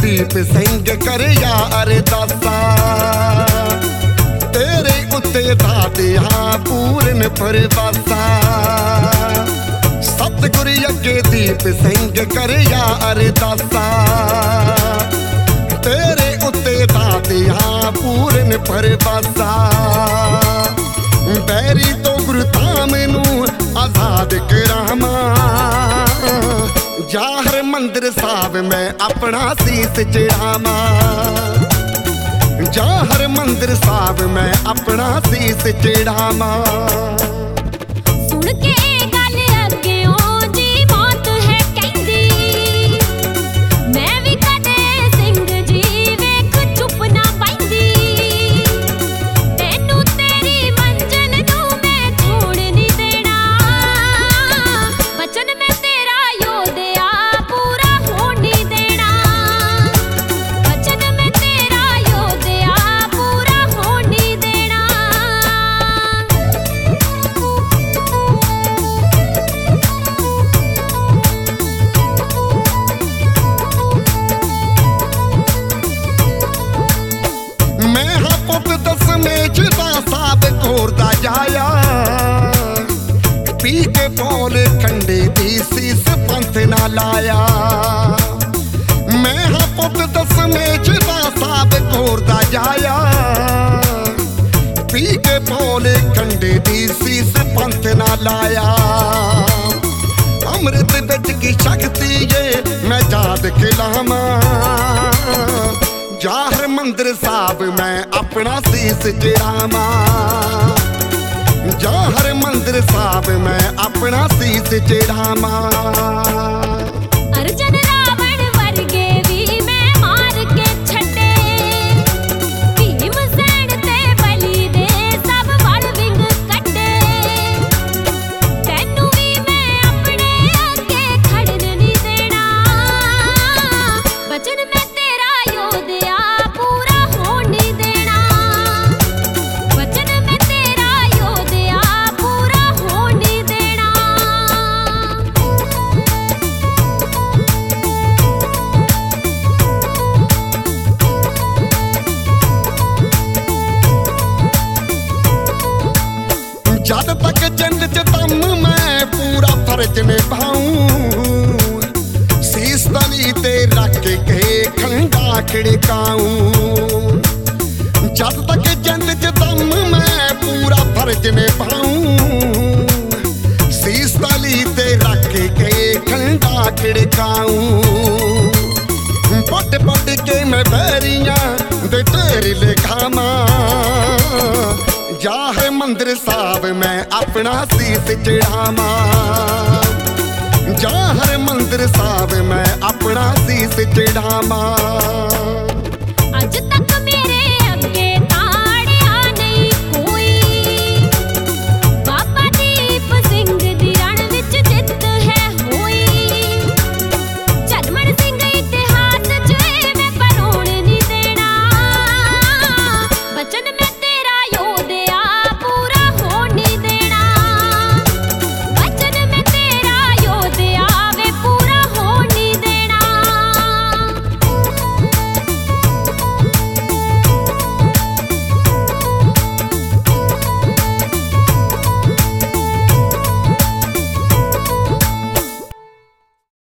दीप सिंह करे या अरदासा तेरे उत्ते दादिया पूरन परवासा सतगुरु अगे दीप सिंह करे या अरदासा तेरे उत्ते दादिया पूरन परवासा बैरी तो गुरु धाम नू आजाद करामा जा हर मंदिर साहब मैं अपना सीस चढ़ावा जा हर मंदिर साहब मैं अपना सीस चढ़ावा। सुन के गल अग्गेओं जी मौत है कहंदी मैं भी कदे सिंह जी वेख चुप ना पाइंदी तैनू तेरी मंजन नू मैं छोड़ नहीं देना वचन में तेरा योद्या पूरा होण नहीं देना वचन में तेरा योद्या पूरा होण नहीं देना। मैं हाँ पुत दसवें दा साब घोरदा जाया पी के बोल कंडे दी सीस पंथ ना लाया मैं हाँ पुत दसवें दा साब घोरदा जाया पी के बोल कंडे दी सीस पंथ ना लाया अमृत बिच की शक्ति ये मैं याद खिलावा जा हर मंदिर साहब मैं अपना सीस चढ़ावा जा हर मंदिर साहब मैं अपना सीस चढ़ावा। अर्जन रावण वर्गे भी मैं मार के छड्डे भीम सैन ते बलि दे सब वल विंग कड्डे तैनू भी मैं अपने अगे खड़न नहीं देना वचन में तेरा योद्या पूरा होण नहीं देना वचन में तेरा योद्या पूरा होण नहीं देना। जद तक जिंद च दम मैं पूरा फर्ज निभाऊं सीस तली ते रख के खंडा खिड़काऊं जद तक जिंद च दम मैं पूरा फर्ज निभाऊं सीस तली ते रख के खंडा खिड़काऊं पट पट के मैं बैरियां दे ढेर लिखावा जा है मंदिर साहब मैं अपना सीस चढ़ावा जा हर मंदिर साहब मैं अपना सीस चढ़ावा।